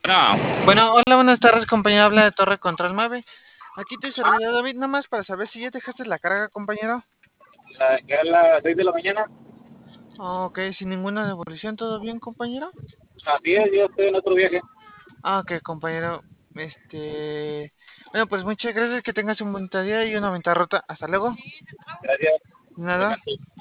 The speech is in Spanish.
No, Bueno, hola, buenas tardes, compañero. Habla de Torre Control 9. Aquí te servidor David, nomás para saber si ya dejaste la carga, compañero. que a las 6 de la mañana. Ok, sin ninguna devolución, ¿todo bien, compañero? Así es, yo estoy en otro viaje. Ok, compañero. Bueno, pues muchas gracias, que tengas un buen día y una venta rota. Hasta luego. Gracias. Nada. Igualmente.